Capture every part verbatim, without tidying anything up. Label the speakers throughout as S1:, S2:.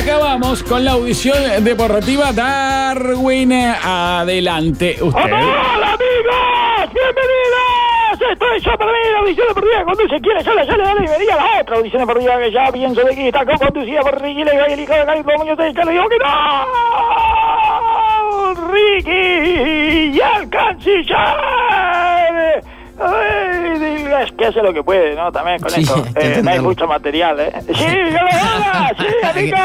S1: Acá vamos con la audición deportiva. Darwin, adelante usted.
S2: ¡Hola, amigos! ¡Bienvenidos! Estoy yo para mí, la audición deportiva. Conduce, quiere, sale, sale, dale, y me diga la otra audición deportiva que ya pienso de que está conducida por Ricky Lega y el hijo de Carlos Muñoz de Chale. Digo que no. Ricky y el canciller. Ay, es que hace lo que puede, ¿no? También con
S3: Sí,
S2: esto. Eh, no hay
S3: entenderlo.
S2: mucho material, ¿eh? ¡Sí, que le gana! ¡Sí, amigo!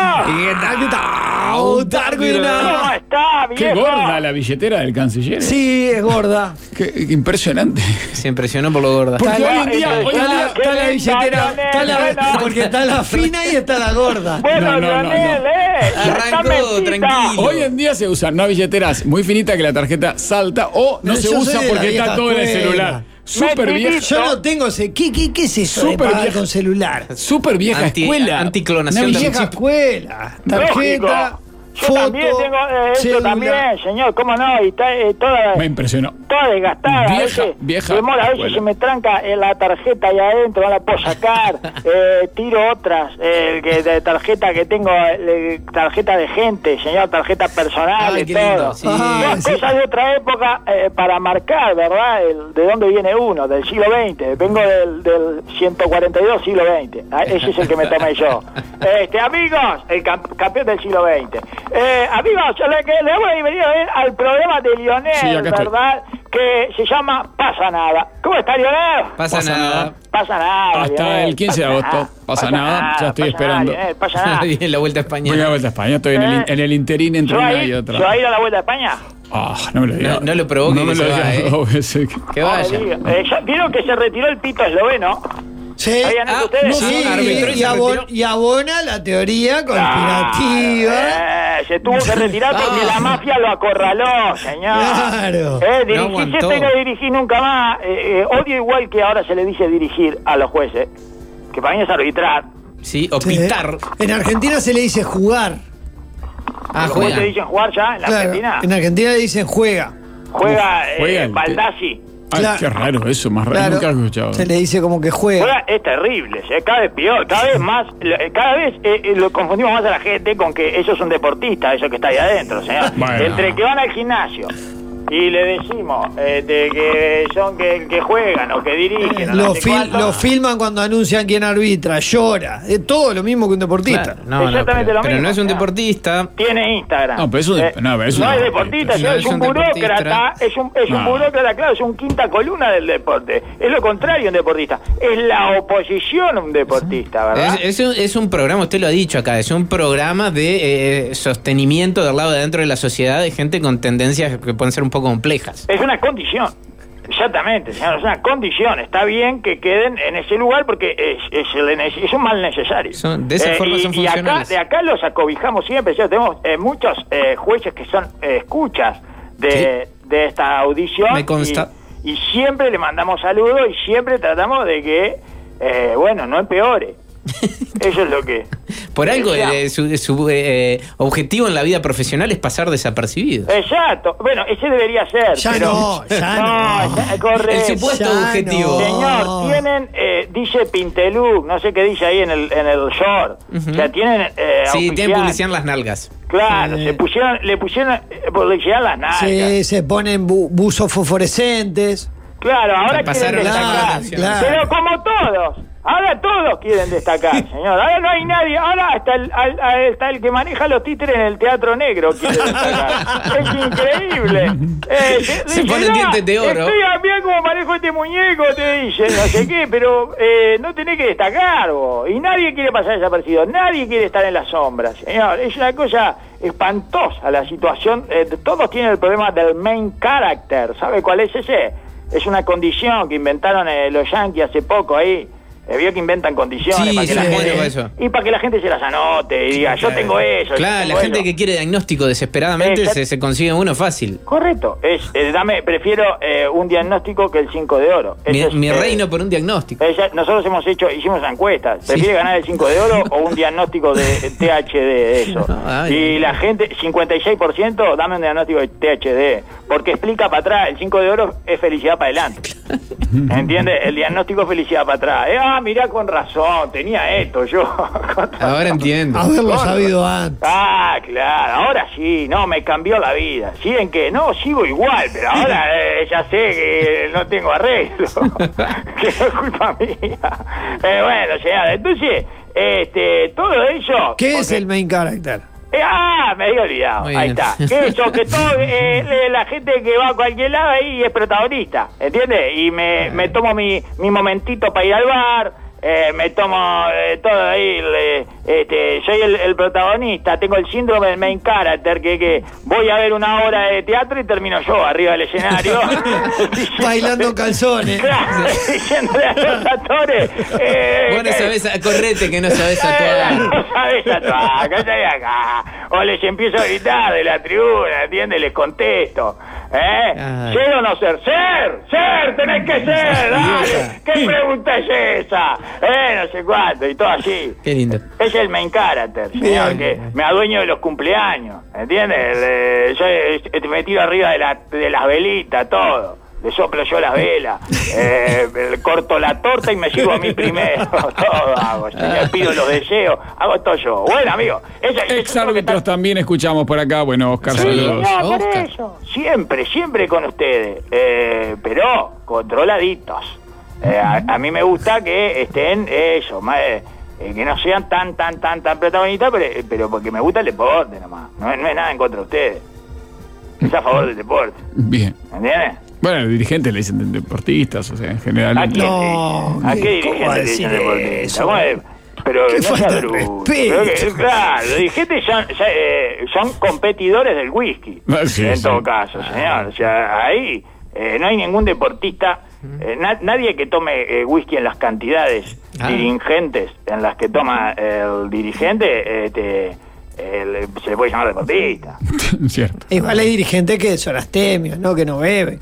S3: Darwin.
S2: ¿Cómo está, viejo?
S1: Qué gorda la billetera del canciller.
S3: Sí, es gorda.
S1: Qué, qué impresionante.
S4: Se impresionó por lo gorda.
S1: Porque
S3: Está
S1: hoy
S3: la-
S1: en día, hoy en
S3: está
S1: día-
S3: la, está la billetera, está la, porque está la fina y está la gorda.
S2: Bueno,
S1: No, no, no,
S2: Lionel,
S1: no.
S2: eh.
S4: Arrancó,
S2: Está mentita.
S4: tranquilo.
S1: Hoy en día se usan no billeteras muy finitas que la tarjeta salta o no
S3: Pero
S1: se
S3: yo
S1: usa
S3: soy de la
S1: porque está
S3: vieja
S1: todo en el
S3: escuela.
S1: celular. Súper vieja,
S3: Yo no tengo ese. ¿Qué, qué, qué es eso de
S1: Súper
S3: pagar
S1: vieja.
S3: con celular?
S1: súper vieja
S4: Anti-
S1: escuela.
S4: anticlonación
S3: Una
S4: de
S3: vieja
S4: chip.
S3: escuela. Tarjeta,
S2: Lógico. Yo
S3: foto,
S2: también tengo eh, eso
S3: celular.
S2: también, señor, ¿cómo no? Y está eh, toda,
S1: Me impresionó.
S2: toda desgastada.
S1: Vieja,
S2: a veces,
S1: vieja
S2: demora, a veces
S1: escuela.
S2: se me tranca eh, la tarjeta ahí adentro, no la puedo sacar. eh, tiro otras, eh, que de tarjeta que tengo, eh, tarjeta de gente, señor, tarjeta personal
S4: Ay,
S2: y
S4: qué
S2: todo.
S4: lindo, sí.
S3: Ah,
S2: Todas
S3: sí.
S2: cosas de otra época eh, para marcar, ¿verdad? El, de dónde viene uno, del siglo veinte. Vengo del, del ciento cuarenta y dos, siglo veinte. Ah, ese es el que me tomé yo. Este, amigos, el camp- campeón del siglo veinte. Eh, amigos, le, que le voy a venir a ver al programa de Lionel,
S1: Sí, acá estoy.
S2: ¿verdad? Que se llama Pasa Nada. ¿Cómo está, Lionel?
S4: Pasa,
S1: Pasa
S4: nada.
S1: nada.
S2: Pasa nada.
S1: Hasta
S2: Lionel,
S1: el quince de
S2: pasa
S1: agosto.
S2: nada,
S1: Pasa nada, ya estoy
S2: pasa
S1: esperando.
S2: Nada, Lionel, pasa nada.
S4: Viene la vuelta a España.
S1: Voy a vuelta a España. Estoy en el, in- en el interín entre
S2: ¿Se va a
S1: una y
S2: ir-
S1: otra.
S2: ¿Se va a ir a la Vuelta a España?
S1: Ah, no me lo digas.
S4: No- no lo provoque
S1: No me
S4: que
S1: lo
S4: se va,
S1: digas
S4: eh.
S1: dos veces.
S4: Que
S2: No me
S4: vaya.
S2: diga. Eh, ya vieron que se retiró el pito esloveno.
S3: Sí.
S2: ¿Sabían eso
S4: Ah,
S2: ustedes?
S4: no,
S3: Sí,
S4: árbitro y
S3: y,
S4: se
S3: abon-
S4: retiró.
S3: y abona la teoría conspirativa.
S2: Ah, eh, se tuvo que retirar porque la mafia lo acorraló, señor.
S3: Claro.
S2: Eh, dirigir
S4: aguantó.
S2: siempre y no dirigir nunca más. Eh, eh, odio igual que ahora se le dice dirigir a los jueces, que para mí es arbitrar.
S4: Sí, o
S3: Sí.
S4: pitar.
S3: En Argentina se le dice jugar.
S4: Ah,
S2: Los jueces
S4: juega.
S2: dicen jugar ya en la
S3: Claro,
S2: Argentina.
S3: en Argentina le dicen juega.
S2: Juega, eh,
S1: Juega el-
S2: Baldassi.
S1: Ay,
S3: Claro.
S1: qué raro eso, más raro.
S3: Claro,
S1: Nunca lo he escuchado.
S3: se le dice como que juega.
S2: Juega es terrible, eh, cada vez peor, cada vez más, eh, cada vez eh, eh, lo confundimos más a la gente con que ellos son deportistas, eso que está ahí adentro, señor.
S1: Bueno.
S2: Entre que van al gimnasio y le decimos eh, de que son que, que juegan o que dirigen, o no
S3: Lo,
S2: sé
S3: fil-
S2: cuánto.
S3: lo filman cuando anuncian quién arbitra, llora. Es todo lo mismo que un deportista.
S4: Claro, no, no,
S2: Exactamente
S4: pero,
S2: lo
S4: pero
S2: mismo,
S4: no es un
S2: ¿no?
S4: deportista.
S2: Tiene Instagram.
S1: No, pero es un-
S2: Eh,
S1: no, pero es
S2: no
S1: un-
S2: es deportista,
S4: no,
S2: señor,
S4: es
S2: es un
S4: un
S2: burócrata,
S4: deportista.
S2: es un, es un
S1: No.
S2: burócrata, claro, es un quinta columna del deporte. Es lo contrario a un deportista. Es la oposición a un deportista, ¿verdad?
S4: Es, es un, es un programa, usted lo ha dicho acá, es un programa de eh, sostenimiento del lado de dentro de la sociedad de gente con tendencias que pueden ser un poco complejas.
S2: Es una condición. Exactamente, señor, es una condición. Está bien que queden en ese lugar porque es, es, el nece- es un mal necesario.
S4: Son- de esa forma
S2: y,
S4: son
S2: y acá,
S4: funcionales.
S2: de acá los acobijamos siempre. Ya tenemos eh, muchos eh, jueces que son eh, escuchas de, de esta audición.
S4: Me consta.
S2: Y, y siempre le mandamos saludos y siempre tratamos de que, eh, bueno, no empeore. Eso es lo que...
S4: Por algo,
S2: Exacto.
S4: eh, su, su, eh, objetivo en la vida profesional es pasar desapercibido.
S2: Exacto. Bueno, ese debería ser.
S3: Ya
S2: pero-
S3: no, ya no.
S2: ya- correcto.
S4: El supuesto
S3: Ya
S4: objetivo.
S3: no.
S2: Señor, tienen, eh, dice Pintelú, no sé qué dice ahí en el, en el short. O sea, tienen. Eh,
S4: Sí, tienen
S2: auspiciar.
S4: publicidad en las nalgas.
S2: Claro,
S3: Sí.
S2: se pusieron, le pusieron eh, publicidad en las nalgas.
S3: Se, se ponen bu- buzos fosforescentes.
S2: Claro, ahora
S4: Se pasaron
S2: quieren
S3: la
S2: destacar.
S3: mano, claro.
S2: Pero como todos. Ahora todos quieren destacar, señor. Ahora no hay nadie. Ahora hasta el, al- al- está el que maneja los títeres en el Teatro Negro quiere destacar. Es increíble. Eh, te-
S4: Se
S2: dice,
S4: ponen
S2: "No,
S4: dientes de oro".
S2: Estoy a bien como manejo este muñeco, te dice, no sé qué, pero eh, no tenés que destacar vos. Y nadie quiere pasar desapercibido. Nadie quiere estar en las sombras, señor. Es una cosa espantosa la situación. Eh, todos tienen el problema del main character. ¿Sabe cuál es ese? Es una condición que inventaron eh, los yankees hace poco ahí. Eh, vio que inventan condiciones
S4: Sí,
S2: para que
S4: sí,
S2: la
S4: es
S2: gente
S4: bueno eso.
S2: y para que la gente se las anote y diga, yo tengo eso. yo
S4: Claro,
S2: tengo
S4: la gente
S2: eso.
S4: que quiere diagnóstico desesperadamente
S2: Exacto.
S4: se, se consigue uno fácil.
S2: Correcto. Es, eh, dame, prefiero eh, un diagnóstico que el cinco de oro.
S4: Mi,
S2: Ese es,
S4: mi
S2: eh,
S4: reino por un diagnóstico.
S2: eh, ya- nosotros hemos hecho, hicimos encuestas. ¿Prefiere
S4: Sí.
S2: ganar el cinco de oro o un diagnóstico de T H D de eso?
S4: No, ay,
S2: y
S4: ay.
S2: la gente, cincuenta y seis por ciento, dame un diagnóstico de T H D. Porque explica para atrás, el cinco de oro es felicidad para adelante. ¿entiendes? El diagnóstico felicidad para atrás. Eh, ah, mirá, con razón, tenía esto yo.
S4: Ahora entiendo.
S3: Haberlo sabido antes.
S2: Ah, claro, ahora sí, no, me cambió la vida. ¿Sí en qué? No, sigo igual, pero ahora eh, ya sé que no tengo arreglo. Que no es culpa mía. Eh, bueno, señora, entonces, este, todo eso...
S3: ¿Qué
S2: porque,
S3: es el main character?
S2: Eh, ah, me había olvidado.
S4: Muy
S2: Ahí
S4: bien.
S2: está. Que eso, que todo, eh, la gente que va a cualquier lado ahí es protagonista, ¿entiendes? Y me, me tomo mi, mi momentito para ir al bar, eh, me tomo eh, todo ahí, le, este, soy el, el protagonista, tengo el síndrome del main character, que, que voy a ver una obra de teatro y termino yo arriba del escenario.
S3: Bailando calzones.
S2: Claro, diciéndole a los actores... Eh,
S4: Vos no sabés, correte que no sabés
S2: Eh,
S4: actuar.
S2: no sabes actuar, cállate de acá. O les empiezo a gritar de la tribuna, ¿entiendes? Les contesto. ¿Eh?
S4: Ay.
S2: ¿Ser o no ser? ¡Ser! ¡Ser! ¡Tenés que ser! ¡Dale! ¿Qué pregunta es esa? ¿Eh? No sé cuánto, y todo así.
S4: Qué lindo.
S2: Es el main character, señor, que me adueño de los cumpleaños, ¿entiendes? De- yo eh, me tiro arriba de, la, de las velitas, todo. Le soplo yo las velas, eh, le corto la torta y me sirvo a mí primero. Todo hago, señor, pido los deseos, hago todo yo. Bueno, amigo, eso, eso
S1: Ex
S2: es lo que está...
S1: árbitros también escuchamos por acá. Bueno, Oscar,
S2: Sí,
S1: saludos.
S2: no, por
S4: Oscar.
S2: eso. Siempre, siempre con ustedes. Eh, pero controladitos. Eh, a, a mí me gusta que estén eso, más, eh, eh, que no sean tan, tan, tan, tan protagonistas, pero, eh, pero porque me gusta el deporte nomás. No, es- no es nada en contra de ustedes. Es a favor del deporte.
S1: Bien.
S2: ¿Entiendes?
S1: Bueno, el dirigente le dicen deportistas, o sea, en general.
S2: ¿A quién,
S3: No,
S2: ¿a qué
S3: ¿cómo
S2: dirigente
S3: va a
S2: le dicen
S3: decir
S2: deportista?
S3: eso?
S2: ¿Cómo es? Pero
S3: Qué
S2: no sea
S3: falta de
S2: bruto.
S3: respeto.
S2: Pero que- claro, los dirigentes son, ya, eh, son competidores del whisky.
S1: Ah, sí,
S2: en
S1: sí.
S2: todo caso, señor. O sea, ahí eh, no hay ningún deportista, eh, na- nadie que tome eh, whisky en las cantidades
S4: Ah.
S2: dirigentes en las que toma el dirigente, este, el- se le puede llamar deportista.
S1: Cierto.
S3: Igual hay dirigentes que son astemios, ¿no? Que no beben.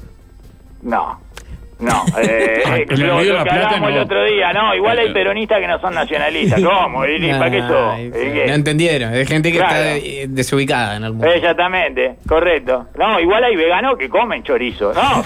S2: No, no. Eh,
S1: Ah,
S2: eh,
S1: en el
S2: lo,
S1: Río de
S2: lo
S1: la
S2: que
S1: Plata,
S2: hablábamos
S1: no.
S2: el otro día, no, igual hay peronistas que no son nacionalistas. ¿Cómo? ¿Y, y para qué son?
S4: Ay,
S2: ¿Y qué?
S4: No entendieron. Hay gente que
S2: Claro.
S4: está eh, desubicada en el mundo.
S2: Exactamente, correcto. No, igual hay veganos que comen chorizo, ¿no?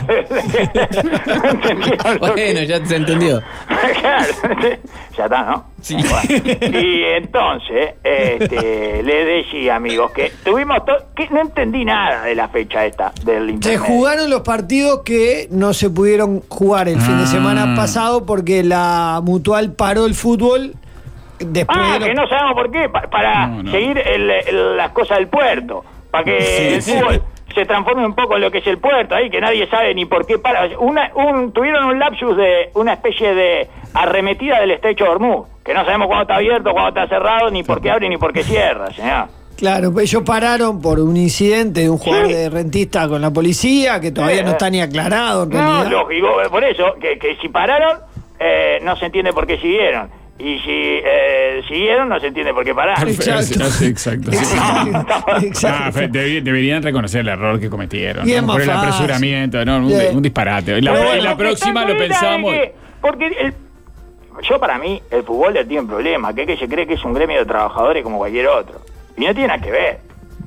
S2: No entendieron lo que-
S4: Bueno, ya se entendió.
S2: Claro, ya está, ¿no?
S4: Sí.
S2: Bueno, y entonces, este, les decía, amigos, que tuvimos to- que no entendí nada de la fecha esta del
S3: Se
S2: intermedio.
S3: jugaron los partidos que no se pudieron jugar el fin de
S1: Ah.
S3: semana pasado porque la Mutual paró el fútbol después
S2: Ah,
S3: de los-
S2: que no sabemos por qué, pa- para
S1: No, no.
S2: seguir el- el- las cosas del puerto, para que
S4: Sí,
S2: el
S4: sí.
S2: fútbol se transforme un poco en lo que es el puerto, ahí que nadie sabe ni por qué para. Una, un, tuvieron un lapsus de una especie de arremetida del estrecho de Hormuz, que no sabemos cuándo está abierto, cuándo está cerrado, ni por qué abre ni por qué cierra, señor.
S3: Claro, pues ellos pararon por un incidente de un jugador
S2: Sí.
S3: de rentista con la policía que todavía
S2: Eh,
S3: no está ni aclarado en
S2: No,
S3: realidad.
S2: lógico, eh, por eso, que, que si pararon, eh, no se entiende por qué siguieron. Y si eh, siguieron, no se entiende por qué pararon.
S3: Exacto.
S1: Sí, exacto. sí.
S3: Exacto.
S1: Ah, fe- debe- deberían reconocer el error que cometieron.
S3: Bien
S1: ¿no?
S3: más
S1: Por el
S3: fácil.
S1: apresuramiento, ¿no? Un,
S3: Bien.
S1: un disparate. Y la,
S2: Pero
S1: y
S2: bueno,
S1: la
S2: lo que
S1: próxima
S2: está
S1: lo
S2: en realidad
S1: pensamos.
S2: es que- porque el- yo, para mí, el fútbol tiene un problema, que es que se cree que es un gremio de trabajadores como cualquier otro. Y no tiene nada que ver.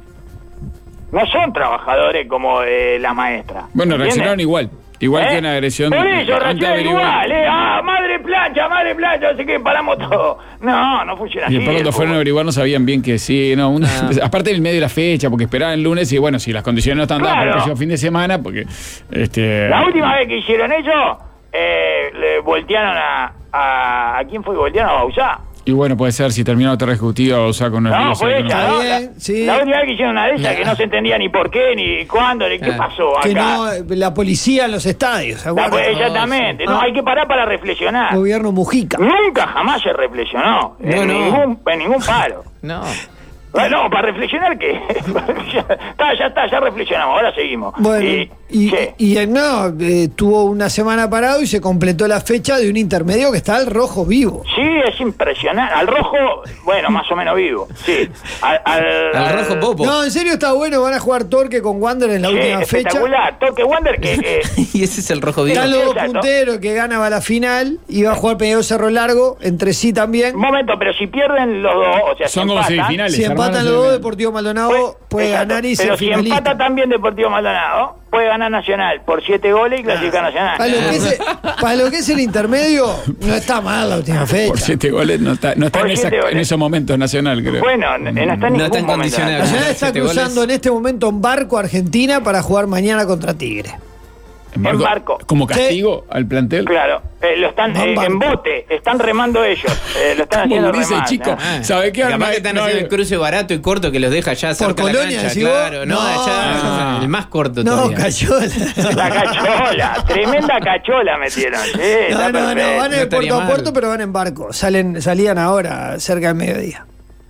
S2: No son trabajadores como eh, la maestra.
S1: Bueno,
S2: ¿entiendes?
S1: reaccionaron igual. Igual
S2: ¿Eh?
S1: que una agresión.
S2: Por
S1: de-
S2: eso,
S1: antes
S2: reaccionan
S1: averiguar.
S2: igual, ¿eh? Ah, madre plancha, madre plancha, así que paramos todo. No, no funciona
S1: Y
S2: así.
S1: después cuando
S2: el
S1: fueron a
S2: fútbol.
S1: averiguar no sabían bien que sí, no, una-
S4: Ah.
S1: aparte en el medio de la fecha, porque esperaban el lunes y bueno, si las condiciones no están dadas para el
S2: Claro.
S1: próximo fin de semana, porque este
S2: La última vez que hicieron eso, eh, le voltearon a, a... ¿A quién fue que voltearon? A Bauzá.
S1: y bueno, puede ser si termina otra ejecutiva o sea con el
S2: No,
S1: río,
S2: fue
S1: sabe que
S2: ella,
S1: no-
S2: ¿no?
S3: Está bien,
S2: La,
S3: sí.
S2: la última vez que hicieron una de esas que no se entendía ni por qué, ni cuándo, ni qué
S4: Ah.
S2: pasó acá.
S3: Que no, la policía en los estadios, ¿se
S2: La-
S3: acuerdan?
S2: exactamente, no,
S3: Ah.
S2: hay que parar para reflexionar.
S3: Gobierno Mujica.
S2: Nunca jamás se reflexionó,
S4: No,
S2: en,
S4: no.
S2: Ningún, en ningún paro.
S4: No.
S2: Bueno, para reflexionar, ¿qué? está, ya está, ya reflexionamos, ahora seguimos.
S3: Bueno,
S2: Y-
S3: y,
S2: sí.
S3: y, eh, no, eh, tuvo una semana parado y se completó la fecha de un intermedio que está al rojo vivo.
S2: Sí, es impresionante. Al rojo, bueno, más o menos vivo. Sí. Al, al,
S4: Al rojo popo.
S3: No, en serio está bueno, van a jugar Torque con Wander en la
S2: Sí,
S3: última fecha.
S2: espectacular. Toque Wander que... eh,
S4: Y ese es el rojo vivo.
S3: Están los dos
S2: Exacto.
S3: punteros que gana va a la final y va a jugar Peñarol Cerro Largo entre sí también.
S2: un momento, pero si pierden los dos, o sea,
S1: Son
S2: si
S1: como
S2: empatan,
S1: semifinales.
S3: Si
S1: hermanos
S3: empatan los
S1: de-
S3: dos, Deportivo Maldonado
S2: pues,
S3: puede
S2: exacto.
S3: ganar y
S2: pero
S3: ser
S2: si
S3: finalista.
S2: empata también Deportivo Maldonado, puede ganar Nacional por siete goles y clasificar Nacional.
S3: Para lo, que es, para lo que es el intermedio, no está mal la última fecha.
S1: Por siete goles no está, no está en, esa, en esos momentos Nacional, creo.
S2: Bueno, no está en
S4: No está en
S2: ningún momento.
S4: condiciones de
S3: Nacional está
S4: siete
S3: cruzando
S4: goles.
S3: en este momento en barco a Argentina para jugar mañana contra Tigre.
S1: En
S2: En barco.
S1: Como castigo al plantel.
S2: Claro, eh, lo están
S3: No,
S2: eh,
S3: barco.
S2: en bote, están remando ellos, eh, lo están haciendo
S1: Como dice
S2: remar.
S1: chico,
S2: ¿no?
S4: Ah,
S1: ¿sabe qué?
S4: capaz
S1: No
S4: que
S1: hay-
S4: están
S1: no
S4: haciendo
S1: hay-
S4: el cruce barato y corto que los deja allá cerca de la
S3: Colonia,
S4: cancha,
S3: decís vos?
S4: claro. No,
S3: No,
S4: allá
S1: no.
S4: el más corto
S3: No,
S4: todavía.
S3: Cayola.
S2: La cachola, tremenda cachola metieron. Sí, está
S3: No, no, no,
S2: perfecto.
S3: van
S4: No
S3: de
S4: estaría
S3: puerto a
S4: mal.
S3: puerto, pero van en barco. Salen, salían ahora cerca del mediodía.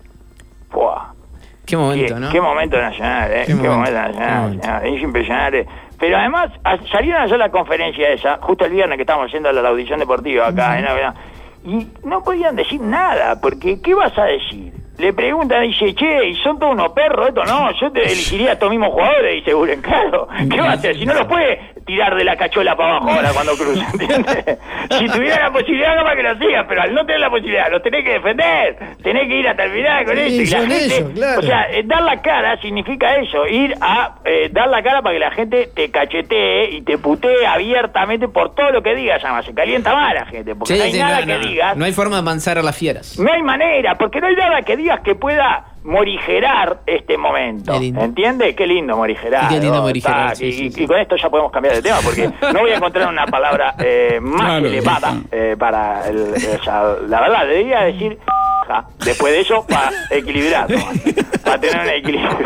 S2: Buah.
S4: Qué momento,
S2: Qué,
S4: ¿no?
S2: qué momento nacional, ¿eh?
S4: Qué
S2: Qué,
S4: momento,
S2: momento
S4: qué
S2: nacional.
S4: momento.
S2: señor, Es impresionante. Pero además, a- salieron a hacer la conferencia esa, justo el viernes que estábamos yendo a la audición deportiva acá, en Ávila, y no podían decir nada, porque ¿qué vas a decir? Le preguntan, dice, che, ¿y son todos unos perros? Esto no, yo te elegiría a estos mismos jugadores, dice Buren, claro. ¿Qué va a hacer? Si no los puede tirar de la cachola para abajo ahora cuando cruza, ¿entiendes? Si tuviera la posibilidad, no para que lo sigas, pero al no tener la posibilidad, los tenés que defender, tenés que ir hasta el final con
S3: Sí,
S2: eso. Y la
S3: son
S2: gente,
S3: ellos, claro.
S2: o sea, eh, dar la cara significa eso, ir a eh, dar la cara para que la gente te cachetee y te putee abiertamente por todo lo que digas, además, se calienta más la gente, porque
S4: Sí,
S2: no hay
S4: sí,
S2: nada
S4: no,
S2: que
S4: no.
S2: digas.
S4: No hay forma de avanzar a las fieras.
S2: No hay manera, porque no hay nada que digas que pueda morigerar este momento.
S4: Qué lindo.
S2: ¿Entiendes? Qué lindo morigerar.
S4: Qué lindo
S2: oh,
S4: morigerar,
S2: está,
S4: sí,
S2: y,
S4: sí,
S2: y-
S4: sí.
S2: y con esto ya podemos cambiar de tema, porque no voy a encontrar una palabra eh, más
S1: Claro,
S2: elevada
S1: sí.
S2: eh, para el, o sea, la verdad, debería decir ja, después de eso para equilibrar, ¿no? Para tener un equilibrio.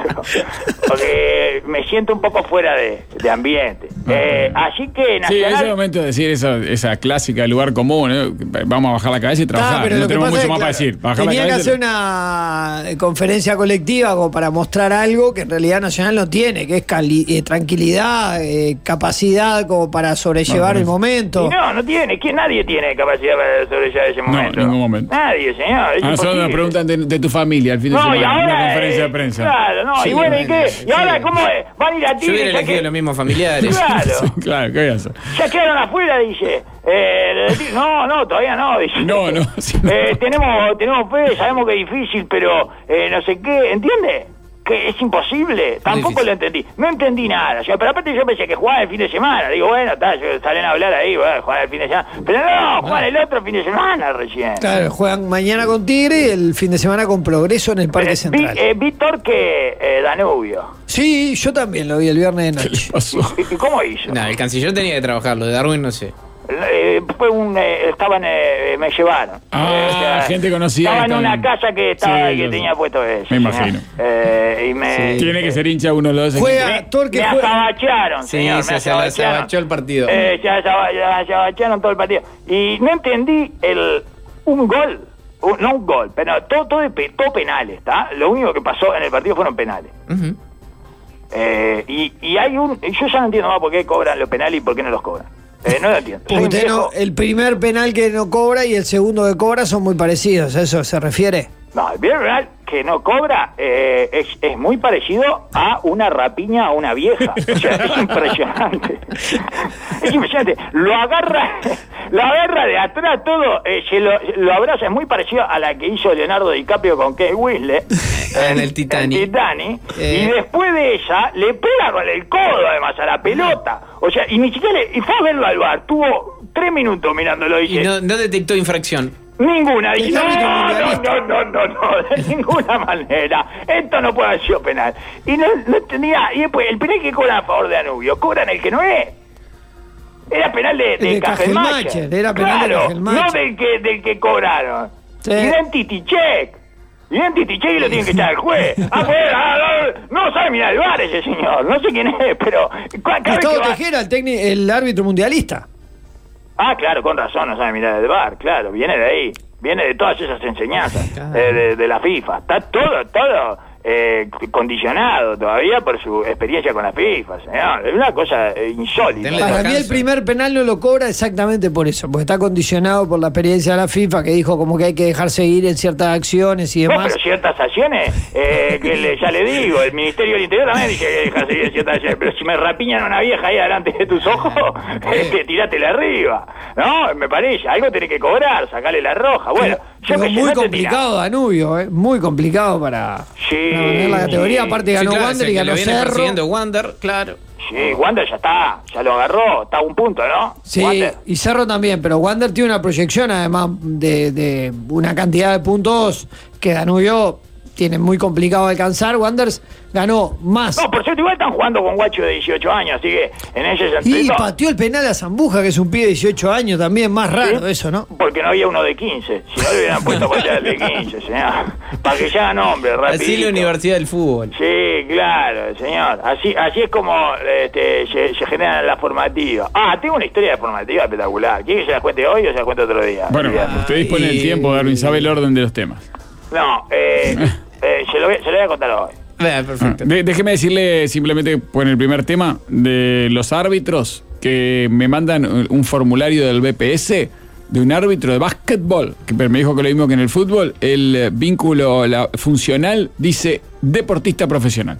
S2: Porque me siento un poco fuera de, de ambiente. Eh, así que
S1: Sí,
S2: Nacional...
S1: es el momento de decir eso, esa clásica lugar común, ¿eh? Vamos a bajar la cabeza y trabajar.
S3: Ah, pero
S1: no
S3: lo que
S1: tenemos
S3: pasa
S1: mucho
S3: es,
S1: más para
S3: claro,
S1: decir. Bajar la
S3: tenía que
S1: cabeza.
S3: hacer una eh, conferencia colectiva como para mostrar algo que en realidad Nacional no tiene, que es cali- eh, tranquilidad, eh, capacidad como para sobrellevar
S1: No,
S3: el
S1: no.
S3: momento.
S2: Y no, no tiene, que nadie tiene capacidad para sobrellevar ese
S1: No,
S2: momento.
S1: ningún momento.
S2: Nadie, señor. Es
S1: A nosotros nos
S2: imposible.
S1: preguntan de, de tu familia al fin de
S2: No, y
S1: semana, en
S2: ahora.
S1: una conferencia
S2: eh,
S1: de prensa.
S2: Claro, no,
S4: Sí,
S2: y bueno, ¿y
S4: bueno,
S2: qué?
S4: sí.
S2: ¿Y ahora cómo es? ¿Van a ir a
S4: Yo
S2: Tigre?
S4: hubiera
S2: Ya,
S4: elegido
S2: que-
S4: los mismos familiares.
S2: Claro.
S1: Claro, ¿qué voy a hacer?
S2: Ya quedaron afuera, dice. Eh, no, no, todavía no, dice.
S1: No, no, sí, no.
S2: Eh, tenemos, tenemos fe, sabemos que es difícil, pero eh, no sé qué, ¿entiende? Que es imposible. Tampoco
S4: difícil.
S2: lo entendí. No entendí nada. O sea, pero aparte yo pensé que jugaba el fin de semana. Digo, bueno, está, yo- salen a hablar ahí, bueno, jugar el fin de semana. Pero no, juegan el otro fin de semana recién.
S3: Claro, juegan mañana con Tigre y el fin de semana con Progreso en el Parque
S2: Eh,
S3: Central.
S2: vi, eh, Víctor que eh, Danubio.
S3: Sí, yo también lo vi el viernes de
S1: ¿Qué le
S3: noche.
S1: pasó?
S2: ¿Y, y cómo hizo?
S4: No, el canciller tenía que trabajar, lo de Darwin no sé.
S2: Eh, fue un eh, estaban eh, me llevaron.
S1: Ah,
S2: Eh,
S1: gente conocida
S2: Estaba en
S1: que
S2: una
S1: estaba-
S2: casa que estaba
S1: Sí,
S2: que
S1: yo
S2: tenía
S1: sé.
S2: puesto eso.
S1: Me imagino.
S2: Eh, y me
S1: Tiene que ser hincha uno de los dos
S3: Juega-
S1: equipos.
S3: todo el que
S2: me
S3: juega-
S2: azabacharon,
S4: Sí,
S2: señor,
S4: se
S2: me
S4: se- se
S2: azabacharon.
S4: abachó el partido.
S2: Eh, se azaba- se azabacharon todo el partido. Y no entendí el un gol, un- no un gol, pero todo todo, de pe- todo penales, ¿está? Lo único que pasó en el partido fueron penales.
S4: Ujú.
S2: Eh, y, y hay un yo ya no entiendo más por qué cobran los penales y por qué no los cobran. Eh, no lo entiendo. Soy
S3: Porque
S2: un
S3: usted no-
S2: viejo-
S3: el primer penal que no cobra y el segundo que cobra son muy parecidos, ¿a eso se refiere?
S2: No, el primer penal que no cobra eh, es, es muy parecido a una rapiña a una vieja. O sea, es impresionante. Es impresionante. Lo agarra, lo agarra de atrás todo, eh, se lo, lo abraza. Es muy parecido a la que hizo Leonardo DiCaprio con Kate Winslet
S4: En el Titanic.
S2: en Titanic.
S4: Eh.
S2: Y después de ella, le pega con el codo además a la pelota. O sea, y ni siquiera le, y fue a verlo al bar. Tuvo tres minutos mirándolo y
S4: Y
S2: dice...
S4: no, no detectó infracción.
S2: Ninguna, dije,
S3: El
S2: no,
S3: árbitro
S2: no,
S3: mundialista.
S2: no, no, no, no, de ninguna manera. Esto no puede haber sido penal. Y no, no entendía. Y después, el penal que cobran a favor de Danubio, cobran el que no es. Era penal de,
S3: El
S2: de
S3: de
S2: Cajelmacher.
S3: Cajelmacher, era penal de
S2: Claro,
S3: Cajelmacher.
S2: no del que, del que cobraron.
S3: Sí.
S2: Identity check. Identity check y lo tiene que echar el juez. Ah, pues, ah, no, no sabe mirar el bar ese señor. No sé quién es, pero... Cada vez
S3: Gustavo
S2: que va-
S3: Tejera, el, técnico, el árbitro mundialista.
S2: Ah, claro, con razón, no sabe mirar el bar, claro, viene de ahí, viene de todas esas enseñanzas,
S4: Claro.
S2: eh, de, de la FIFA. Está todo, todo eh, condicionado todavía por su experiencia con la FIFA, señor. Es una cosa eh, insólita.
S4: Tenle-
S3: Para mí
S4: descanso.
S3: el primer penal no lo cobra exactamente por eso, porque está condicionado por la experiencia de la FIFA que dijo como que hay que dejar seguir en ciertas acciones y
S2: No,
S3: demás.
S2: pero ciertas acciones, eh, que le- ya le digo, el Ministerio del Interior también dice que deja seguir ciertas acciones, pero si me rapiñan a una vieja ahí delante de tus ojos, este, tirátela arriba, ¿no? Me parece, algo tenés que cobrar, sacale la roja, bueno, yo
S3: Pero
S2: que sé,
S3: muy
S2: no te
S3: complicado Danubio, ¿eh? Muy complicado para
S2: Sí,
S3: para mantener la categoría.
S2: sí.
S3: Aparte
S4: Sí,
S3: ganó
S4: claro,
S3: Wander
S4: sí,
S3: y
S4: que
S3: ganó
S4: lo viene
S3: Cerro.
S4: persiguiendo Wander, claro.
S2: Sí, Wander ya está, ya lo agarró, está a un punto, ¿no?
S3: Sí,
S2: Wander.
S3: y Cerro también, pero Wander tiene una proyección además de, de una cantidad de puntos que Danubio tiene muy complicado alcanzar. Wanderers ganó más.
S2: No, por cierto, igual están jugando con guacho de dieciocho años, así que en ese sentido...
S3: Y pateó el penal a Zambuja, que es un pibe de dieciocho años también, más raro. ¿Sí? Eso, ¿no?
S2: Porque no había uno de quince, si no le hubieran puesto a patear el de quince, señor. Para que ya hagan hombre, rapidito.
S4: Así la Universidad del Fútbol.
S2: Sí, claro, señor. Así así es como este, se, se generan las formativas. Ah, tengo una historia de formativa espectacular. ¿Quiere que se la cuente hoy o se la cuente otro día?
S1: Bueno,
S2: Olvídate.
S1: usted dispone del tiempo, Darwin, sabe el orden de los temas.
S2: No, eh, eh, se, lo voy, se lo voy a contar hoy.
S4: Ah, perfecto.
S1: De- déjeme decirle simplemente por el primer tema de los árbitros que me mandan un formulario del B P S de un árbitro de básquetbol que me dijo que lo mismo que en el fútbol. El eh, vínculo la, funcional dice deportista profesional.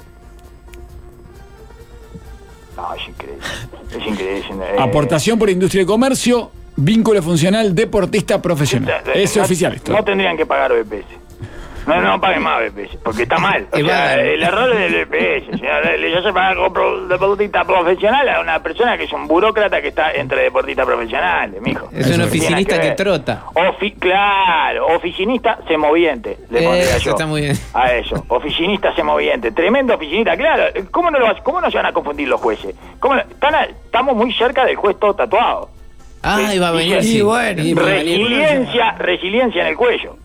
S2: No, es increíble. Es increíble. Eh,
S1: Aportación por industria y comercio, vínculo funcional deportista profesional. Es
S2: no,
S1: oficial esto.
S2: No tendrían que pagar B P S. No, no paguen más B P S, porque está mal. O
S4: Que
S2: sea,
S4: pagan.
S2: el error es del B P S. Señor. Le ya se paga como pro- deportista profesional a una persona que es un burócrata que está entre deportistas profesionales, mijo.
S4: Es un oficinista que trota.
S2: Ofi claro, oficinista semoviente, le pondría
S4: Eso
S2: yo.
S4: está muy bien.
S2: A eso, oficinista semoviente. Tremendo oficinista, claro. ¿Cómo no, lo, vas- cómo no se van a confundir los jueces? ¿Cómo no- están a- estamos muy cerca del juez todo tatuado.
S4: Ay, va a venir.
S3: Y
S4: sí.
S3: bueno,
S4: Y va a venir.
S2: Resiliencia, resiliencia en el cuello.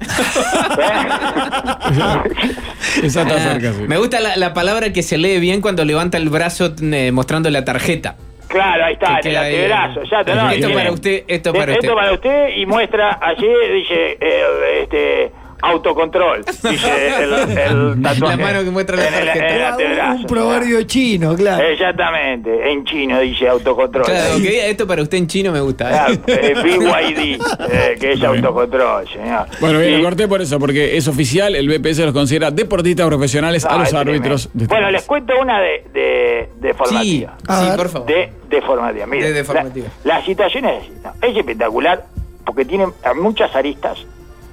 S1: Esa está
S4: Ah,
S1: cerca, sí.
S4: me gusta la, la palabra que se lee bien cuando levanta el brazo eh, mostrando la tarjeta.
S2: Claro, ahí está,
S4: Que
S2: en el
S4: queda ahí.
S2: antebrazo. Ya, te- no,
S4: Esto
S2: y-
S4: para usted, esto para
S2: esto
S4: usted.
S2: para usted y muestra allí, dice, eh, este, autocontrol, dice el, el tatuaje.
S4: La mano que muestra la
S2: en el-
S4: tarjeta.
S2: en el
S3: Era
S2: antebrazo.
S3: un proverbio chino, claro.
S2: Exactamente, en chino dice autocontrol.
S4: Claro, que diga esto para usted en chino me gusta. ¿eh?
S2: Claro, eh, B Y D, eh, que es
S1: Muy bien.
S2: autocontrol, señor.
S1: Bueno, bien,
S2: Y-
S1: lo corté por eso, porque es oficial, el B P S los considera deportistas profesionales a
S2: No,
S1: los
S2: es
S1: árbitros.
S2: tremendo. Bueno, les cuento una de, de, de
S4: Sí,
S2: formativa.
S3: A
S4: sí,
S3: ver.
S4: por favor.
S2: De, de formativa. Mire,
S4: De- de formativa.
S2: La, la situación es, así, ¿no? Es espectacular porque tiene muchas aristas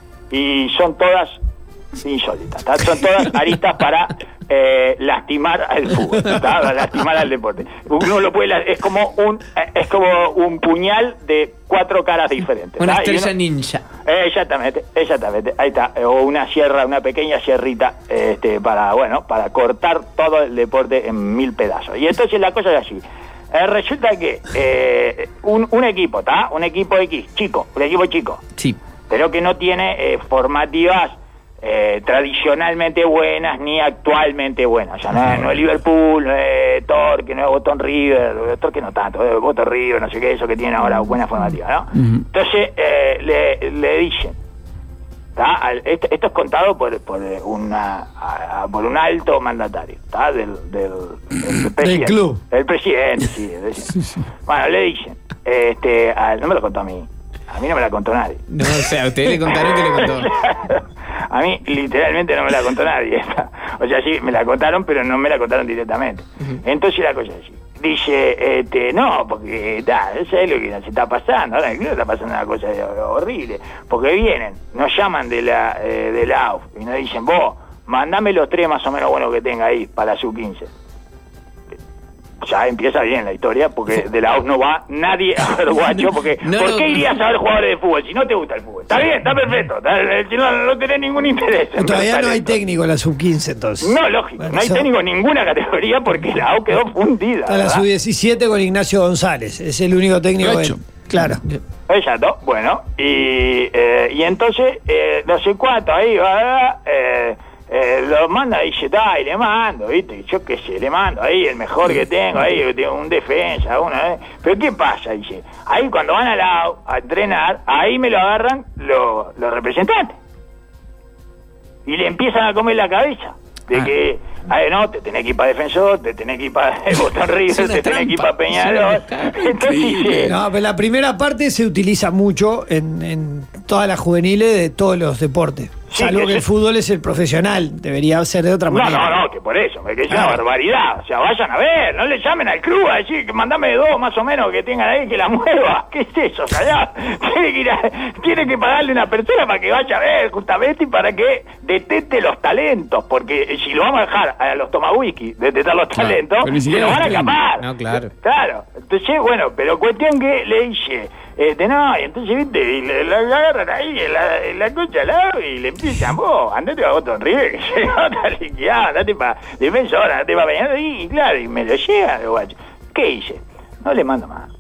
S2: y son todas insólitas. ¿tá? Son todas aristas para eh, lastimar al fútbol, ¿tá? Para lastimar al deporte. Uno lo puede, la- es como un eh, es como un puñal de cuatro caras diferentes.
S4: Una
S2: ¿tá? Y
S4: estrella
S2: uno-
S4: ninja.
S2: Eh, exactamente, exactamente, ahí está, eh, o una sierra, una pequeña sierrita, este, para, bueno, para cortar todo el deporte en mil pedazos. Y entonces la cosa es así, eh, resulta que eh, un, un equipo, ¿está? Un equipo X, chico, un equipo chico,
S4: Sí.
S2: pero que no tiene eh, formativas eh, tradicionalmente buenas ni actualmente buenas. O sea, no, es- no es Liverpool, no es Torque, no es Boston River, Torque no tanto, es Boston River, no sé qué, eso que tiene ahora buena formativa, ¿no?
S1: Ujú.
S2: Entonces eh, le, le dicen, ¿tá? Al- Esto, esto es contado por, por, eh, una, a- a- por un alto mandatario, ¿tá? Del, del, del presidente.
S3: club.
S2: El presidente, sí. del presidente. Bueno, le dicen, este, al- no me lo contó a mí, a mí no me la contó nadie.
S4: No, o sea, a ustedes le contaron que le contó.
S2: A mí literalmente no me la contó nadie esta. O sea, sí, me la contaron, pero no me la contaron directamente. Entonces la cosa es así. Dice, este, no, porque da, eso es lo que nos está pasando. Ahora en el club está pasando una cosa horrible. Porque vienen, nos llaman de la, eh, de la A U F y nos dicen, vos, mandame los tres más o menos buenos que tenga ahí para la sub quince. Ya empieza bien la historia, porque de la A U F no va nadie a ver guacho, porque
S4: No,
S2: ¿por
S4: no.
S2: qué irías a ver jugadores de fútbol si no te gusta el fútbol? Está bien, está perfecto, está- si no, no tenés ningún interés. en ver
S3: Todavía no hay
S2: talento.
S3: técnico en la sub quince, entonces.
S2: No, lógico,
S3: Bueno,
S2: no hay
S3: eso-
S2: técnico en ninguna categoría porque la A U quedó fundida.
S3: Está la
S2: ¿verdad?
S3: sub diecisiete con Ignacio González. Es el único técnico.
S1: Gacho.
S3: que- Claro.
S2: Exacto, bueno, y, eh, y entonces, eh, no sé cuánto ahí, ¿verdad? Eh, eh, lo manda y dice, da, y le mando, ¿viste? Yo qué sé, le mando ahí el mejor que tengo, ahí que tengo un defensa, uno, ¿eh? Pero ¿qué pasa? Dice, ahí cuando van al A U a entrenar, ahí me lo agarran los, los representantes. Y le empiezan a comer la cabeza. De
S1: Ah.
S2: que, ay, no, te tenés que ir para Defensor, te tenés que ir para Boston River,
S4: Es una
S2: te tenés que ir
S4: trampa,
S2: para Peñarol.
S4: es una trampa.
S2: Entonces dice,
S3: No, pero la primera parte se utiliza mucho en, en todas las juveniles de todos los deportes.
S2: Sí,
S3: Salvo
S2: que
S3: que
S2: se-
S3: el fútbol es el profesional, debería ser de otra
S2: No,
S3: manera.
S2: no, no, que por eso, que es una
S3: Claro.
S2: barbaridad. O sea, vayan a ver, no le llamen al club a decir que mandame dos más o menos que tengan ahí que la mueva. ¿Qué es eso? O sea, ya, tiene que ir a- tiene que pagarle una persona para que vaya a ver, justamente, y para que detecte los talentos. Porque si lo vamos a dejar a los tomawiki detectar los
S1: Claro,
S2: talentos,
S1: pero ni
S2: se
S1: siquiera
S2: lo van a
S1: los técnicos.
S2: escapar.
S4: No, claro.
S2: Claro. Entonces, bueno, pero cuestión que le dice, este, no, y entonces, viste, y le, la, la agarran ahí en la, en la concha al lado y le empiezan, vos, andate a Boston River, que se va a estar liquidado, andate para defensor, andate para Peñarol, y, y claro, y me lo llegan los guachos. ¿Qué hice? No le mando más.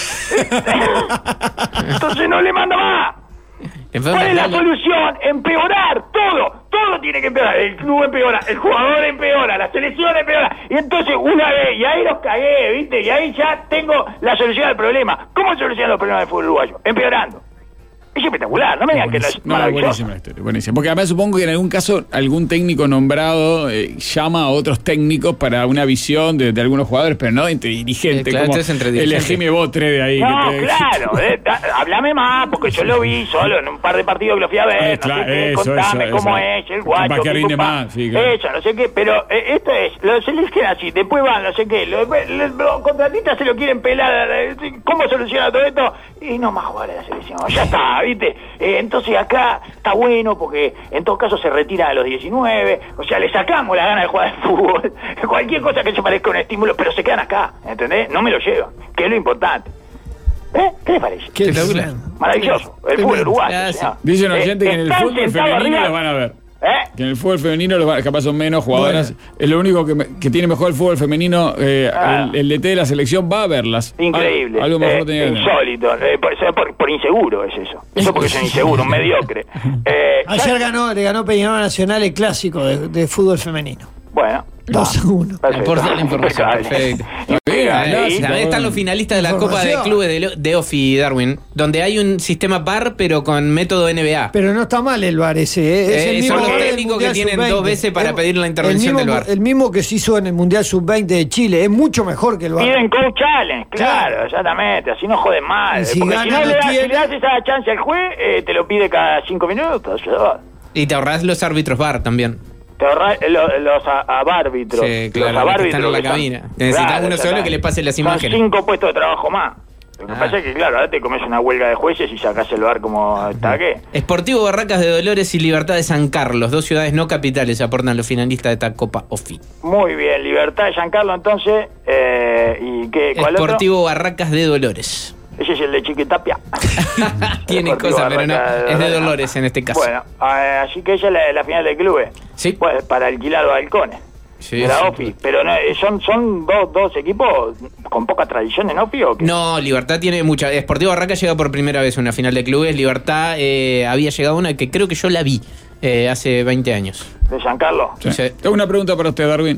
S2: Entonces no le mando más.
S4: Enfermo,
S2: ¿Cuál es la
S4: dale.
S2: solución? Empeorar todo. Todo tiene que empeorar. El club empeora, el jugador empeora, la selección empeora. Y entonces una vez, y ahí los cagué, ¿viste? Y ahí ya tengo la solución al problema. ¿Cómo solucionan los problemas del fútbol uruguayo? Empeorando. Es espectacular, no me digan que no es
S1: No,
S2: maravilloso.
S1: buenísima la historia, buenísima. Porque además supongo que en algún caso algún técnico nombrado eh, llama a otros técnicos para una visión de, de algunos jugadores, pero no entre dirigentes,
S4: Eh, claro,
S1: como
S4: entonces entre dirigentes.
S1: elegime vos tres de ahí.
S2: No,
S1: que te-
S2: claro, eh, da- háblame más, porque yo lo vi solo en un par de partidos que lo fui a ver,
S1: Eh,
S2: no
S1: claro,
S2: sé qué,
S1: eso,
S2: contame
S1: eso,
S2: cómo
S1: eso.
S2: es, el guacho,
S1: Capaz que
S2: pim,
S1: rinde
S2: pum, pam.
S1: más, sí, claro.
S2: Eso, no sé qué, pero eh, esto es, los eligen así, después van, no sé qué, los, los, los contratistas se lo quieren pelar, eh, ¿cómo soluciona todo esto? Y no más jugar a la selección, ya está, ¿viste? Eh, entonces acá está bueno, porque en todo caso se retira a los diecinueve, o sea, le sacamos la gana de jugar al fútbol, cualquier cosa que se parezca a un estímulo, pero se quedan acá, ¿entendés? No me lo llevan, que es lo importante. ¿Eh? ¿Qué les parece?
S3: Qué
S4: Espectacular.
S3: bien.
S2: Maravilloso, el fútbol uruguayo.
S4: Ah, sí.
S2: señor.
S1: Dice un
S2: Eh,
S1: oyente que en el
S2: están
S1: fútbol
S2: sentados
S1: femenino
S2: arriba-
S1: los van a ver.
S2: ¿Eh?
S1: Que en el fútbol femenino los van- capaz son menos jugadoras. Es lo único que, me- que tiene mejor el fútbol femenino. Eh,
S2: Ah.
S1: el, el D T de la selección va a verlas.
S2: Increíble,
S1: Algo, algo mejor
S2: eh,
S1: tenía que tener.
S2: insólito, eh, por, eso- por, por inseguro es eso. Eso porque son inseguro, un mediocre. Eh,
S3: Ayer
S2: ¿sabes?
S3: ganó, le ganó Peñarol Nacional el clásico de, de fútbol femenino.
S2: Bueno,
S3: dos a uno.
S2: perfecto.
S4: Aporta la información,
S2: Impecable.
S4: perfecto.
S2: Impecable.
S1: Bien,
S2: Y-
S1: sí,
S4: También están los finalistas de la Copa de
S3: Información.
S4: Clubes de, Lo- de Ofi, Darwin, donde hay un sistema V A R, pero con método N B A.
S3: Pero no está mal el V A R ese. ¿eh? Es
S4: Eh,
S3: el
S4: son
S3: mismo
S4: los
S3: VAR del
S4: técnicos
S3: Mundial
S4: que tienen
S3: sub veinte.
S4: dos veces para
S3: Es-
S4: pedir la intervención
S3: el mismo,
S4: del V A R.
S3: El mismo que se hizo en el Mundial sub veinte de Chile. Es mucho mejor que el V A R.
S2: Piden coach challenge, claro,
S3: Claro.
S2: exactamente, así no joden mal.
S3: Y si
S2: Porque
S3: gana
S2: si no
S3: no
S2: le das,
S3: tiene-
S2: si le das esa chance al juez, eh, te lo pide cada cinco minutos. ¿sabes?
S4: Y te ahorrás los árbitros V A R también.
S2: Te ahorrás eh, lo- los a- árbitros.
S4: Sí, claro,
S2: los
S4: los que están en la
S2: que son-
S4: cabina. Necesitas uno solo que le pase las
S2: Son
S4: imágenes.
S2: cinco puestos de trabajo más. Lo que
S4: Ah.
S2: pasa es que, claro, ahora te comes una huelga de jueces y sacás el V A R como está que.
S4: Sportivo Barracas de Dolores y Libertad de San Carlos, dos ciudades no capitales, aportan los finalistas de esta Copa Ofi.
S2: Muy bien, Libertad de Giancarlo entonces. Eh, ¿Y qué? ¿Cuál
S4: Sportivo Barracas de Dolores.
S2: otro? Ese es el de Chiquitapia.
S4: Tiene
S2: Deportivo
S4: cosas, pero no.
S2: Barracas
S4: Es de Dolores en este caso.
S2: Bueno, eh, así que ella es la, la final del club. eh.
S4: Sí.
S2: Pues, para alquilar balcones.
S4: Sí,
S2: de la
S4: sí.
S2: OFI. Pero no, eh, son, son dos, dos equipos con poca tradición en OFI o qué?
S4: No, Libertad tiene mucha. Sportivo Barracas llega por primera vez a una final de clubes. Libertad eh, había llegado a una que creo que yo la vi eh, hace veinte años.
S2: De Giancarlo.
S1: Sí.
S4: Sí.
S1: Tengo una pregunta para usted, Darwin.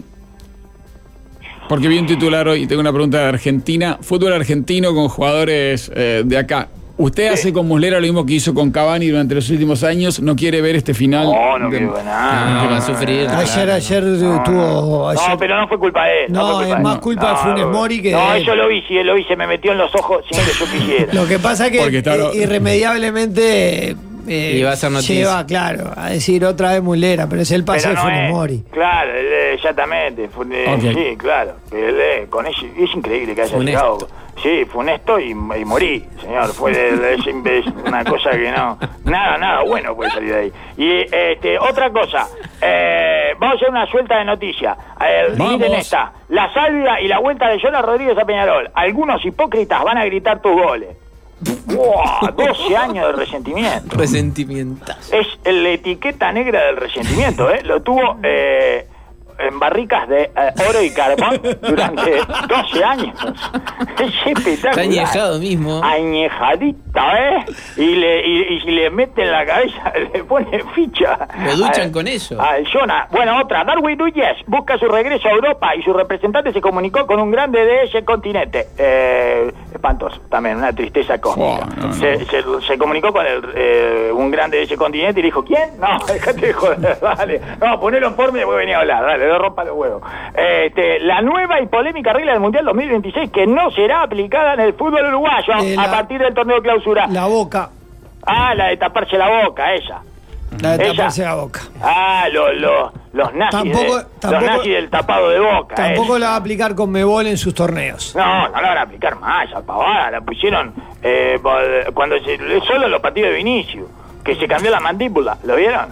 S1: Porque vi un titular hoy y tengo una pregunta de Argentina. Fútbol argentino con jugadores eh, de acá. ¿Usted
S2: Sí.
S1: hace con Muslera lo mismo que hizo con Cavani durante los últimos años? ¿No quiere ver este final?
S2: No, no
S1: de-
S2: quiero nada.
S4: No, va a sufrir.
S3: Ayer,
S4: claro,
S3: ayer
S2: No,
S3: tuvo.
S2: no,
S3: ayer-
S2: pero no fue culpa de él.
S3: No,
S2: fue culpa
S3: es
S2: de él.
S3: más culpa de Funes Mori que
S2: No,
S3: de él.
S2: yo lo vi, sí, lo vi, se me metió en los ojos sin que yo quisiera.
S3: Lo que pasa es
S1: Porque
S3: que
S1: está
S3: eh,
S1: lo-
S3: irremediablemente eh,
S4: Y va a ser noticia.
S3: lleva, claro, a decir otra vez Mulera, pero es el pase
S2: Pero
S3: de
S2: no
S3: Funes
S2: es-
S3: Mori.
S2: Claro, él, eh, exactamente. Fune-
S1: Ok.
S2: Sí, claro. Él, eh, con ese- es increíble que haya
S4: Funesto.
S2: llegado. Sí, funesto y, y morí, señor. Fue de- de- es, es una cosa que no. Nada, nada bueno puede salir de ahí. Y este, otra cosa. Eh, vamos a hacer una suelta de noticias. Eh,
S1: Vamos.
S2: miren esta. La salida y la vuelta de Jonas Rodríguez a Peñarol. Algunos hipócritas van a gritar tus goles. ¡Wow! doce años de resentimiento.
S4: Resentimientas.
S2: Es la etiqueta negra del resentimiento, ¿eh? Lo tuvo eh, en barricas de eh, oro y carbón durante doce años. Es espectacular.
S4: Está añejado mismo.
S2: Añejadita, ¿eh? Y le, y, y si le mete en la cabeza, le pone ficha.
S4: Lo duchan
S2: Al-
S4: con eso.
S2: Al Jonah. Bueno, otra. Darwin Núñez busca su regreso a Europa y su representante se comunicó con un grande de ese continente. Eh, espantoso, también, una tristeza cósmica.
S1: Oh, no, no.
S2: Se, se, se comunicó con el, eh, un grande de ese continente y le dijo, ¿quién? No, déjate de joder, dale. No, ponelo en forma y después venía a hablar, dale, no rompa los huevos. Este, la nueva y polémica regla del Mundial dos mil veintiséis que no será aplicada en el fútbol uruguayo
S3: Eh, la-
S2: a partir del torneo clausura.
S3: La Boca.
S2: Ah, la de taparse la boca, esa.
S3: La de
S2: Esa.
S3: taparse la boca.
S2: Ah, lo, lo, los nazis.
S3: Tampoco-
S2: de-
S3: tampoco-
S2: los nazis del tapado de boca.
S3: Tampoco
S2: esa.
S3: la va a aplicar con Mebol en sus torneos.
S2: No, no la van a aplicar más, esa pavada. La pusieron eh, por- cuando se, solo en los partidos de Vinicius, que se cambió la mandíbula. ¿Lo vieron?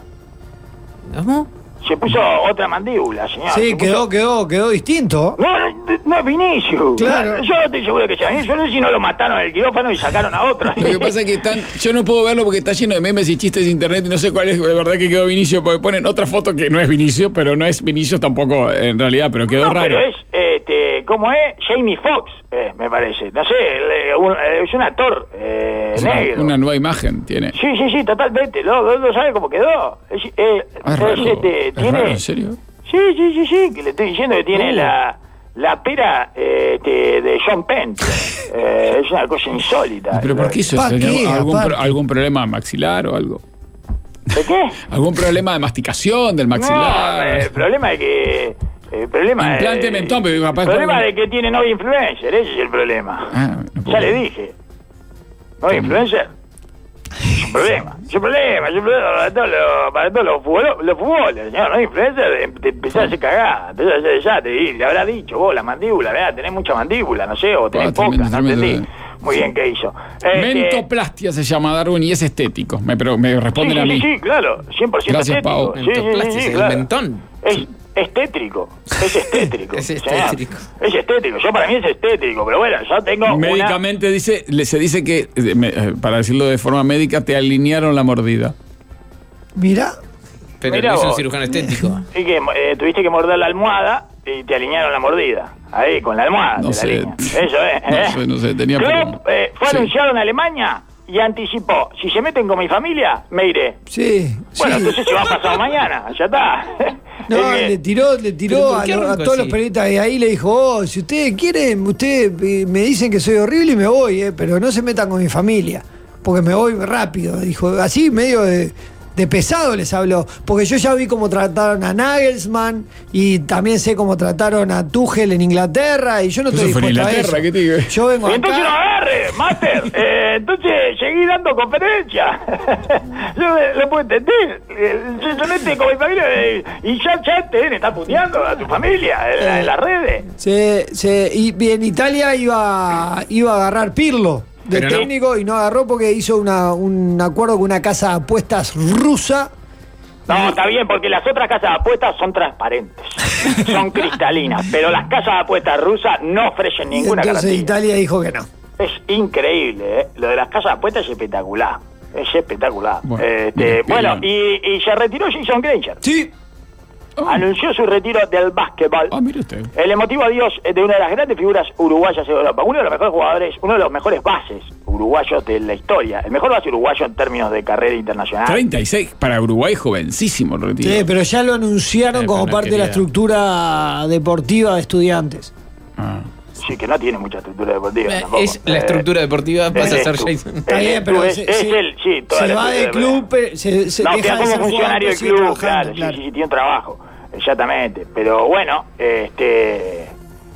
S4: ¿Cómo?
S2: Se puso otra mandíbula, señor.
S3: Sí,
S2: Se
S3: quedó,
S2: puso-
S3: quedó, quedó distinto.
S2: No, no, no es Vinicius.
S3: Claro.
S2: Yo estoy seguro que sea Vinicius. Yo no sé si no lo mataron en el quirófano y sacaron a otro.
S1: Lo que pasa es que están, yo no puedo verlo porque está lleno de memes y chistes de internet y no sé cuál es de verdad que quedó Vinicio, porque ponen otra foto que no es Vinicio, pero no es Vinicio tampoco en realidad, pero quedó
S2: No,
S1: raro.
S2: pero es, este, ¿cómo es? Jamie Foxx, eh, me parece. No sé, le- un- eh, es un actor eh,
S1: Es una,
S2: negro.
S1: una nueva imagen tiene.
S2: Sí, sí, sí, totalmente. No, no, no sabe cómo quedó. Es, eh,
S1: Ah, es
S2: es,
S1: raro.
S2: este,
S1: Es
S2: tiene,
S1: raro, ¿en serio?
S2: Sí, sí, sí, sí, que le estoy diciendo que tiene
S1: Oh.
S2: la, la pera eh, este, de John Penn. Eh, es una cosa insólita.
S1: ¿Pero por qué eso?
S3: ¿Pa'
S1: ¿Tenía
S3: qué,
S1: ¿Algún,
S3: aparte?
S1: pro- ¿Algún problema maxilar o algo?
S2: ¿De qué?
S1: ¿Algún problema de masticación del
S2: No,
S1: maxilar?
S2: eh, el problema es que... El problema
S1: Implante
S2: es,
S1: mentón, pero capaz
S2: el problema
S1: por-
S2: es que tiene novia influencer, ese es el problema.
S1: Ah, no puedo
S2: Ya le
S1: creer.
S2: dije. ¿Novia influencer? Es un problema, es un problema, es un problema para todos los, para todos los, futbolo- los futboles, señor. ¿No? Influencer, em- te empezás a hacer cagada, empezás a hacer desastre, y le habrá dicho vos, la mandíbula, ¿verdad? Tenés mucha mandíbula, no sé, o tenés
S1: Ah,
S2: poca,
S1: tremendo,
S2: no
S1: tremendo,
S2: entendí.
S1: eh.
S2: Muy bien, ¿qué hizo? Este,
S1: Mentoplastia se llama, Darwin, y es estético. Me, pero me
S2: sí,
S1: responden
S2: sí,
S1: a mí.
S2: sí, sí, claro, cien por ciento
S1: Gracias,
S2: estético.
S1: Pau.
S2: Sí, sí, sí,
S4: Mentoplastia,
S2: sí,
S4: el
S2: claro.
S4: mentón.
S2: Es estétrico, es estétrico.
S4: Es
S2: señor.
S4: estétrico.
S2: Es estétrico, yo para mí es estétrico, pero bueno, yo tengo una...
S1: Médicamente dice, le- se dice que, eh, me- eh, para decirlo de forma médica, te alinearon la mordida.
S3: Mira,
S4: Pero
S2: Mirá
S4: lo hizo un
S2: vos.
S4: cirujano estético.
S2: Sí, que eh, tuviste que morder la almohada y te alinearon la mordida. Ahí, con la almohada,
S1: No
S2: te
S1: sé.
S2: la alinean. Eso es.
S1: No
S2: ¿eh?
S1: sé, no sé, tenía
S2: Klopp
S1: problema.
S2: eh, fue
S1: Sí.
S2: anunciado en Alemania y anticipó, si se meten con mi familia, me iré.
S3: sí.
S2: Bueno,
S3: sí.
S2: entonces se va pasado mañana, ya está.
S3: No,
S2: Es que-
S3: le tiró, le
S4: ¿Pero
S3: tiró
S4: por
S3: a,
S4: qué
S3: lo- a
S4: arrancó
S3: todos
S4: así?
S3: los periodistas de ahí, le dijo, oh, si ustedes quieren, ustedes eh, me dicen que soy horrible y me voy, eh, pero no se metan con mi familia, porque me voy rápido. Dijo, así medio de, de pesado les habló, porque yo ya vi cómo trataron a Nagelsmann y también sé cómo trataron a Tuchel en Inglaterra y yo no estoy
S1: Eso fue en
S3: dispuesto a
S1: Inglaterra,
S3: eso.
S1: ¿qué te digo?
S3: Yo vengo
S2: Y entonces no
S3: acá.
S2: agarre, Master. Eh, entonces seguí dando conferencias. Yo eh, lo puedo entender. Eh, Se se mete con mi familia eh, y ya, ya te deben estar puteando a tu familia en, la- en las redes.
S3: Se, se, y, y en Italia iba, iba a agarrar Pirlo de
S4: Pero no.
S3: técnico y no agarró porque hizo una, un acuerdo con una casa de apuestas rusa.
S2: No, está bien, porque las otras casas de apuestas son transparentes, son cristalinas, pero las casas de apuestas rusas no ofrecen
S3: Y
S2: ninguna
S3: entonces
S2: garantía.
S3: Italia dijo que no.
S2: Es increíble, ¿eh? Lo de las casas de apuestas es espectacular, es espectacular.
S1: Bueno,
S2: Este,
S1: bien,
S2: bueno,
S1: bien.
S2: y, y se retiró Jason Granger.
S3: Sí.
S1: Oh.
S2: Anunció su retiro del básquetbol.
S1: Ah, mire usted.
S2: El emotivo adiós de una de las grandes figuras uruguayas de Europa, uno de los mejores jugadores, uno de los mejores bases uruguayos de la historia, el mejor base uruguayo en términos de carrera internacional.
S1: treinta y seis para Uruguay, jovencísimo el retiro.
S3: Sí, pero ya lo anunciaron
S4: Eh,
S3: como
S4: pero no
S3: parte de la
S4: quería.
S3: estructura deportiva de estudiantes.
S1: Ah.
S2: Sí, que no tiene mucha estructura deportiva.
S4: Eh,
S2: tampoco.
S4: Es la
S2: Eh,
S4: estructura deportiva pasa a
S2: es
S4: ser
S2: tú.
S4: Jason.
S3: Está
S2: Eh,
S3: bien,
S2: tú
S3: pero
S2: es,
S3: se,
S2: es
S3: se-
S2: él, sí, toda
S3: se
S2: la
S3: va del
S2: estructura
S3: club, pero se, se
S2: no,
S3: deja
S2: queda
S3: de
S2: como
S3: ser
S2: funcionario
S3: jugador,
S2: del
S3: sigue
S2: club,
S3: trabajando,
S2: claro,
S3: claro.
S2: Sí, sí, sí, tiene un trabajo, exactamente. Pero bueno, este...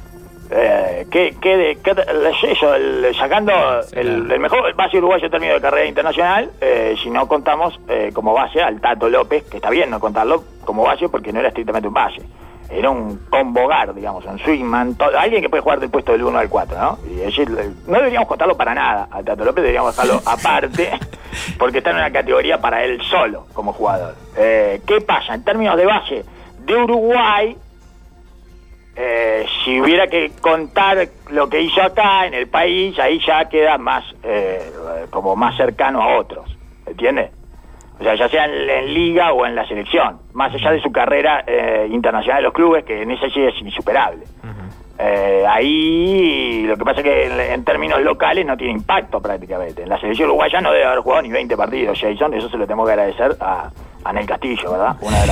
S2: Eh, ¿qué, qué de, qué de- eso, el- sacando el, el mejor base uruguayo en términos de carrera internacional, eh, si no contamos eh, como base al Tato López, que está bien no contarlo como base porque no era estrictamente un base, era un combogar, digamos, un swingman, todo, alguien que puede jugar del puesto del uno al cuatro, ¿no? Y ese- no deberíamos contarlo para nada al Tato López, deberíamos dejarlo aparte, porque está en una categoría para él solo como jugador. Eh, ¿Qué pasa? En términos de base de Uruguay, Eh, si hubiera que contar lo que hizo acá en el país, ahí ya queda más eh, como más cercano a otros, ¿entiendes? O sea, ya sea en, en liga o en la selección, más allá de su carrera eh, internacional de los clubes, que en ese sí es insuperable. Eh, ahí lo que pasa es que en, en términos locales no tiene impacto prácticamente. En la selección uruguaya no debe haber jugado ni veinte partidos, Jason, eso se lo tengo que agradecer a, a Nel Castillo, ¿verdad? Una de las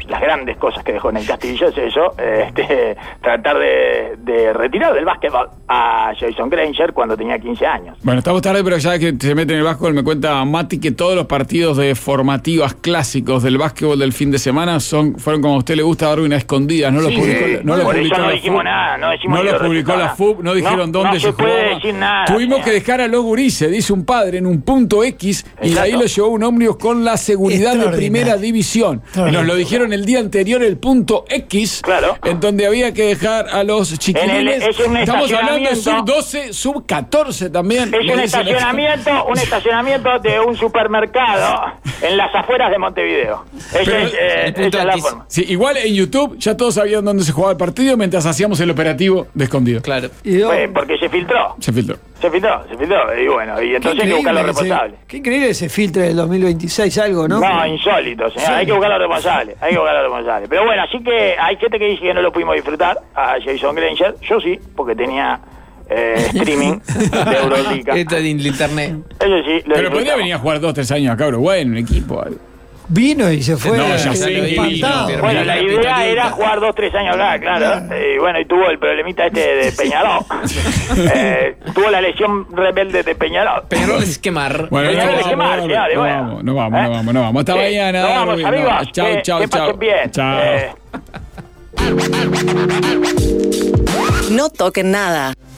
S2: las grandes cosas que dejó en el Castillo es eso, este, tratar de, de retirar del básquetbol a Jason Granger cuando tenía quince años.
S1: Bueno, estamos tarde, pero ya que se mete en el básquetbol, me cuenta Mati que todos los partidos de formativas clásicos del básquetbol del fin de semana son fueron como a usted le gusta, Darwin, a escondidas, no lo
S3: Sí,
S1: publicó,
S3: sí.
S1: no lo
S2: Por
S1: publicó
S2: eso no
S1: la
S2: dijimos
S1: F U B,
S2: nada, no decimos
S1: no
S2: ni
S1: lo
S2: lo
S1: publicó la
S2: resultados.
S1: F U B, no dijeron
S2: No,
S1: dónde
S2: no
S1: se
S2: se puede
S1: jugaba.
S2: decir nada,
S1: Tuvimos
S2: señor.
S1: que dejar a los gurises, dice un padre, en un punto X, y de ahí
S2: Exacto.
S1: lo llevó un ómnibus con la seguridad de
S3: Extraordinario.
S1: primera división. Y nos lo dijeron el día anterior, el punto X,
S2: Claro.
S1: en donde había que dejar a los chiquilines.
S2: es un
S1: Estamos hablando de
S2: estacionamiento.
S1: sub doce, sub catorce también.
S2: Es
S1: le
S2: un
S1: dicen acá.
S2: estacionamiento, un estacionamiento de un supermercado en las afueras de Montevideo. Esa
S1: Pero
S2: es, eh,
S4: el punto
S2: esa es la
S4: X.
S2: forma.
S1: Sí, igual en YouTube ya todos sabían dónde se jugaba el partido mientras hacíamos el operativo de escondido.
S4: Claro.
S3: Y yo-
S2: Pues, porque se filtró,
S1: Se filtró.
S2: se filtró, se filtró. Y bueno, y
S3: qué
S2: entonces hay que buscar los
S3: increíble que se-
S2: responsables.
S3: Qué increíble ese filtro del dos mil veintiséis, algo, ¿no?
S2: No, insólito, señor. Hay que buscar los responsables. Hay que buscar los responsables. Pero bueno, así que hay gente que dice que no lo pudimos disfrutar a Jason Granger. Yo sí, porque tenía eh, streaming de Euroliga.
S4: Esto de internet.
S2: Eso sí, lo
S1: Pero podría
S2: disfrutamos.
S1: venir a jugar dos, tres años acá a Uruguay en un equipo. algo.
S3: Vino y se fue.
S1: No, ya
S3: eh,
S1: sé que
S3: espantado.
S1: vino,
S2: Bueno, la
S4: Mira,
S2: idea
S4: Pitolita.
S2: era jugar dos, tres años acá, claro. Eh, Y bueno, y tuvo el problemita este de Peñarol. Eh, tuvo la lesión rebelde de Peñarol.
S4: Peñarol es quemar.
S1: Bueno,
S2: Peñarol
S1: no
S2: es quemar,
S1: vamos,
S2: señores,
S1: no
S2: bueno.
S1: vamos, no vamos,
S2: ¿Eh?
S1: no vamos, no vamos. Hasta
S2: Sí,
S1: mañana.
S2: nos vamos,
S1: Darwin, no.
S2: amigos.
S1: Chau,
S2: que,
S1: chau,
S2: que pasen
S1: chau.
S2: bien.
S1: Chao.
S2: Eh,
S5: No toquen nada.